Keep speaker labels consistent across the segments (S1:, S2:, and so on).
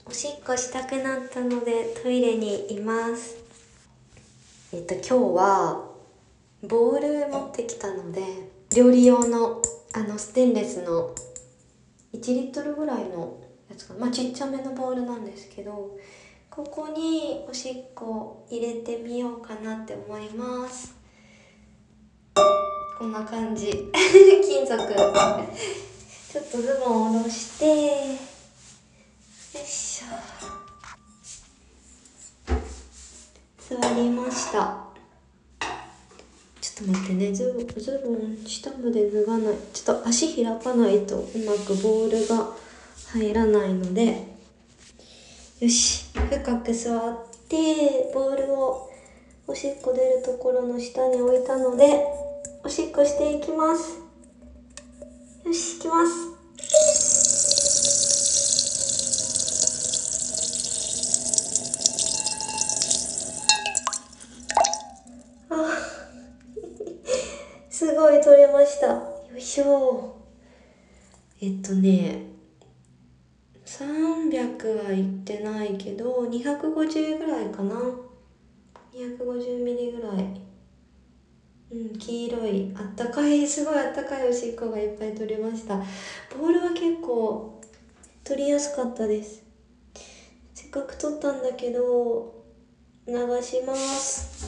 S1: おしっこしたくなったのでトイレにいます。今日はボウル持ってきたので、料理用のステンレスの1リットルぐらいのやつかな、ちっちゃめのボウルなんですけど、ここにおしっこ入れてみようかなって思います。こんな感じ金属ちょっとズボンを下ろして、よいしょ、座りました。ちょっと待ってね、ズボン下まで脱がない、ちょっと足開かないとうまくボールが入らないので、よし、深く座ってボールをおしっこ出るところの下に置いたので、おしっこしていきます。よし、いきます。すごい取れました。よいしょ。300はいってないけど、250ぐらいかな。250ミリぐらい。黄色い、あったかい、すごいあったかいおしっこがいっぱい取れました。ボールは結構取りやすかったです。せっかく取ったんだけど、流します。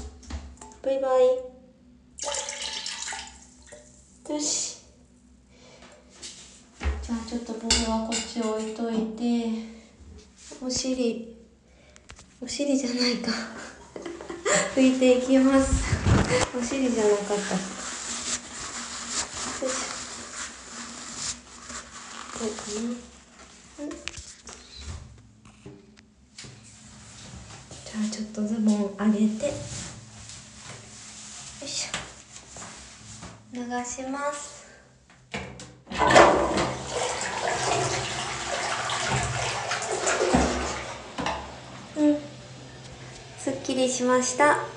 S1: バイバイ。よし。じゃあちょっとボールはこっち置いといて、お尻じゃないか拭いていきます。お尻じゃなかった。よいしょ。どうかな。じゃあちょっとズボン上げて、よいしょ、流します。すっきりしました。